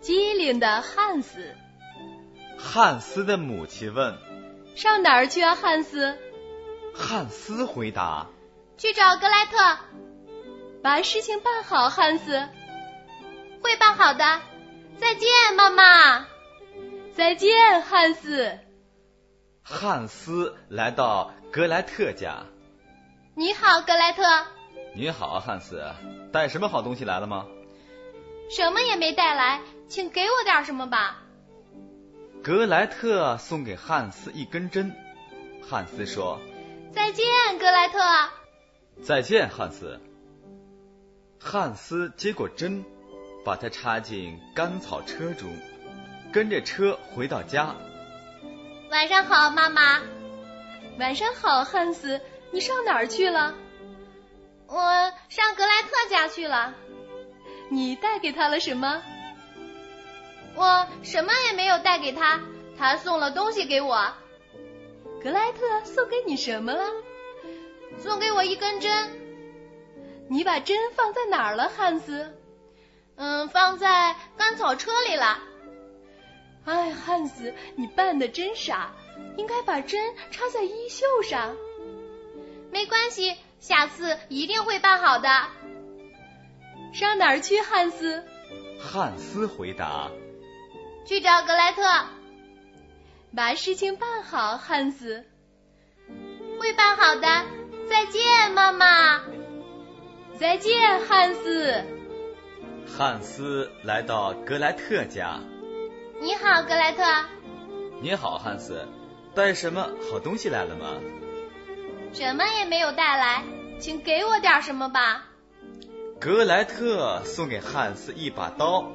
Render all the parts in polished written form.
机灵的汉斯。 汉斯的母亲问： 上哪儿去啊，汉斯？ 汉斯回答： 去找格莱特。 把事情办好，汉斯。 会办好的。再见，妈妈。 再见，汉斯。 汉斯来到格莱特家。 你好，格莱特。 你好，汉斯，带什么好东西来了吗？ 什么也没带来，请给我点什么吧。 格莱特送给汉斯一根针。汉斯说： 再见，格莱特。 再见，汉斯。汉斯接过针，把它插进干草车中，跟着车回到家。 晚上好，妈妈。 晚上好，汉斯，你上哪儿去了？ 我上格莱特家去了。 你带给他了什么？ 我什么也没有带给他，他送了东西给我。 格莱特送给你什么了？ 送给我一根针。 你把针放在哪儿了，汉斯？ 放在干草车里了。 哎，汉斯，你办得真傻，应该把针插在衣袖上。 没关系，下次一定会办好的。 上哪儿去，汉斯？ 汉斯回答： 去找格莱特。 把事情办好，汉斯。 会办好的。再见，妈妈。 再见，汉斯。 汉斯来到格莱特家。 你好，格莱特。 你好，汉斯，带什么好东西来了吗？ 什么也没有带来，请给我点什么吧。 格莱特送给汉斯一把刀。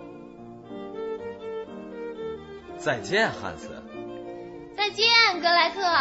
再见，汉斯。 再见，格莱特。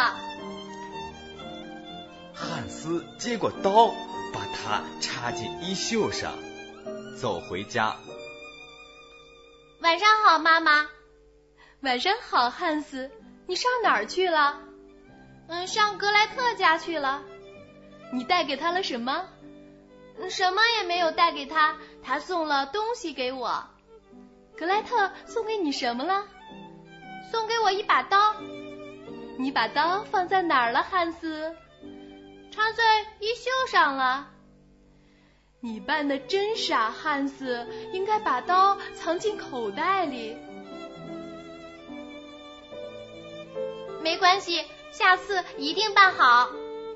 汉斯接过刀，把它插进衣袖上，走回家。 晚上好，妈妈。 晚上好，汉斯，你上哪儿去了？ 上格莱特家去了。 你带给他了什么？ 什么也没有带给他，他送了东西给我。 格莱特送给你什么了？ 送给我一把刀。 你把刀放在哪儿了，汉斯？ 插在衣袖上了。 你办得真傻，汉斯，应该把刀藏进口袋里。 没关系，下次一定办好。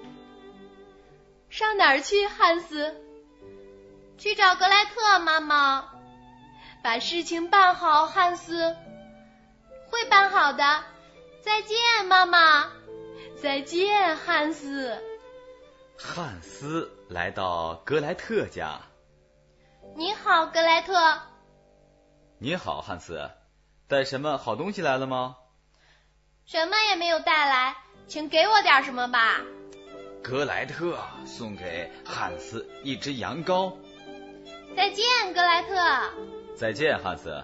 上哪儿去，汉斯？ 去找格莱特，妈妈。 把事情办好，汉斯。 会办好的。再见，妈妈。 再见，汉斯。 汉斯来到格莱特家。 你好，格莱特。 你好，汉斯，带什么好东西来了吗？ 什么也没有带来，请给我点什么吧。 格莱特送给汉斯一只羊羔。 再见，格莱特。 再见，汉斯。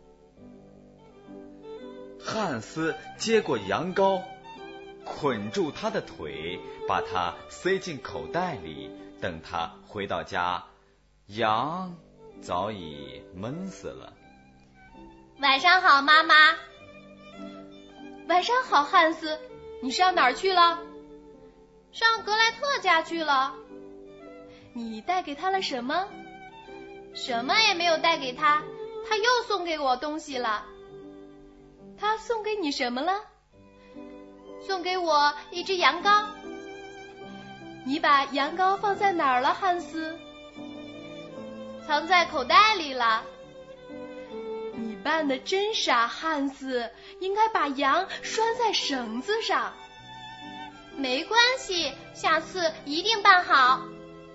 汉斯接过羊羔，捆住他的腿，把它塞进口袋里。等他回到家，羊早已闷死了。 晚上好，妈妈。 晚上好，汉斯，你上哪儿去了？ 上格莱特家去了。 你带给他了什么？ 什么也没有带给他，他又送给我东西了。 他送给你什么了？ 送给我一只羊羔。 你把羊羔放在哪儿了，汉斯？ 藏在口袋里了。 你办得真傻，汉斯，应该把羊拴在绳子上。 没关系，下次一定办好。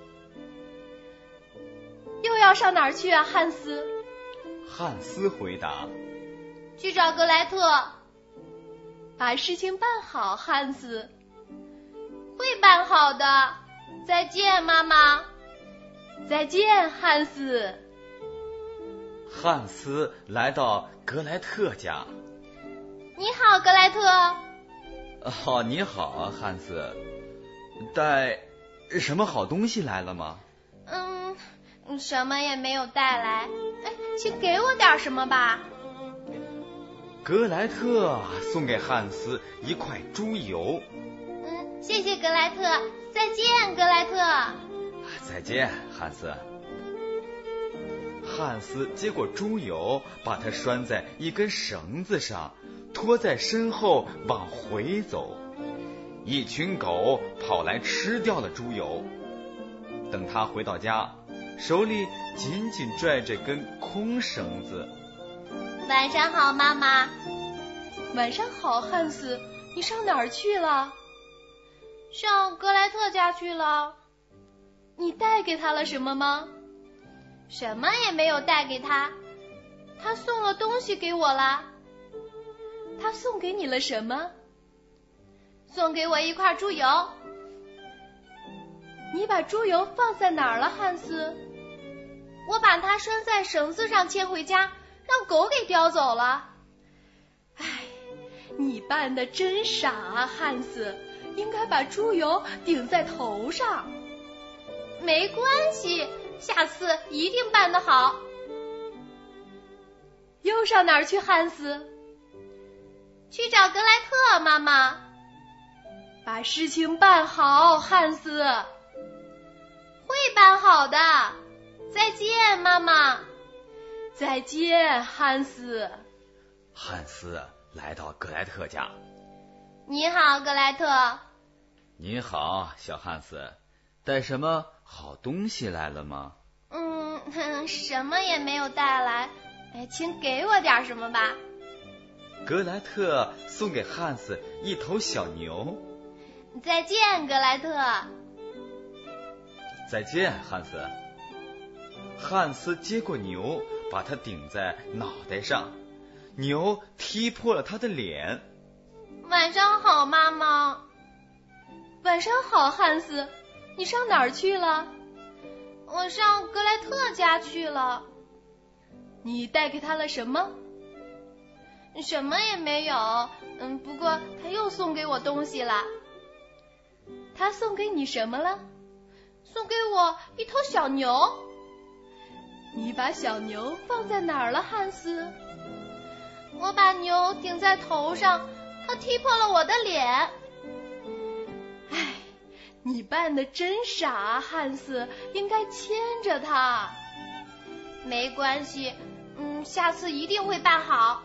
又要上哪儿去啊，汉斯？ 汉斯回答： 去找格莱特。 把事情办好，汉斯。 会办好的。再见，妈妈。 再见，汉斯。 汉斯来到格莱特家。 你好，格莱特。 你好，汉斯，带什么好东西来了吗？ 什么也没有带来。请给我点什么吧。 格莱特送给汉斯一块猪油。 谢谢格莱特，再见，格莱特。 再见，汉斯。汉斯接过猪油，把它拴在一根绳子上，拖在身后往回走。一群狗跑来吃掉了猪油。等他回到家，手里紧紧拽着根空绳子。 晚上好，妈妈。 晚上好，汉斯，你上哪儿去了？ 上格莱特家去了。 你带给他了什么吗？ 什么也没有带给他，他送了东西给我了。 他送给你了什么？ 送给我一块猪油。 你把猪油放在哪儿了，汉斯？ 我把它拴在绳子上牵回家，让狗给叼走了。 唉，你办得真傻啊，汉斯，应该把猪油顶在头上。 没关系，下次一定办得好。 又上哪儿去，汉斯？ 去找格莱特，妈妈。 把事情办好，汉斯。 会办好的。再见，妈妈。 再见，汉斯。 汉斯来到格莱特家。 你好，格莱特。 你好，小汉斯，带什么好东西来了吗？ 什么也没有带来。请给我点什么吧。 格莱特送给汉斯一头小牛。 再见，格莱特。 再见，汉斯。汉斯接过牛，把它顶在脑袋上，牛踢破了他的脸。 晚上好，妈妈。 晚上好，汉斯，你上哪儿去了？ 我上格莱特家去了。 你带给他了什么？ 什么也没有。不过他又送给我东西了。 他送给你什么了？ 送给我一头小牛。 你把小牛放在哪儿了，汉斯？ 我把牛顶在头上，它踢破了我的脸。 唉，你办得真傻，汉斯，应该牵着它。 没关系，下次一定会办好。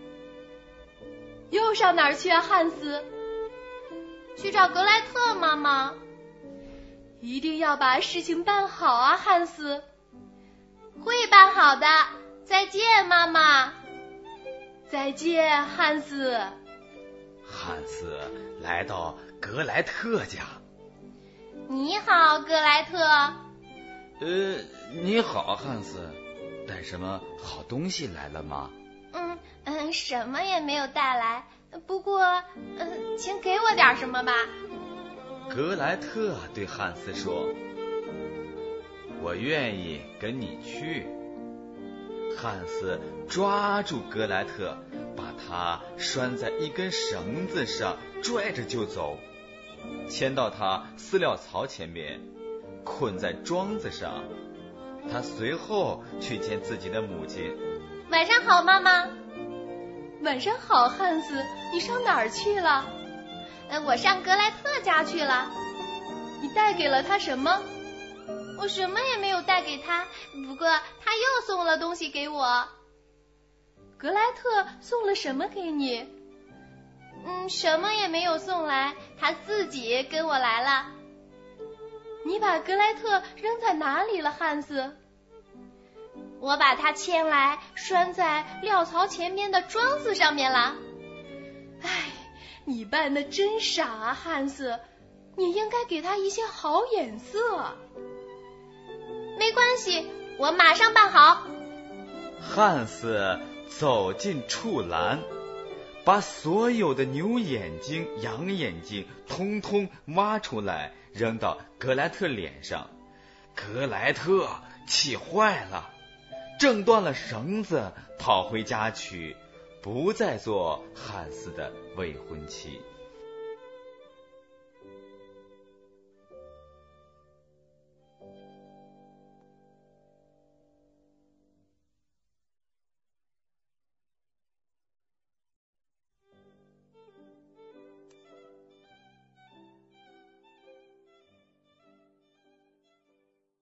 又上哪儿去啊，汉斯？ 去找格莱特，妈妈。 一定要把事情办好啊，汉斯。 会办好的。再见，妈妈。 再见，汉斯。 汉斯来到格莱特家。 你好，格莱特。 你好，汉斯，带什么好东西来了吗？ 什么也没有带来，不过请给我点什么吧。 格莱特对汉斯说：我愿意跟你去。汉斯抓住格莱特，把他拴在一根绳子上，拽着就走，牵到他饲料槽前面，困在桩子上。他随后去见自己的母亲。 晚上好，妈妈。 晚上好，汉斯，你上哪儿去了？ 我上格莱特家去了。 你带给了他什么？ 我什么也没有带给他，不过他又送了东西给我。 格莱特送了什么给你？ 什么也没有送来，他自己跟我来了。 你把格莱特扔在哪里了，汉斯？ 我把它牵来，拴在料槽前面的桩子上面了。 唉，你办得真傻啊，汉斯，你应该给他一些好眼色。 没关系，我马上办好。 汉斯走进畜栏，把所有的牛眼睛、羊眼睛通通挖出来，扔到格莱特脸上。格莱特气坏了，挣断了绳子，跑回家去，不再做汉斯的未婚妻。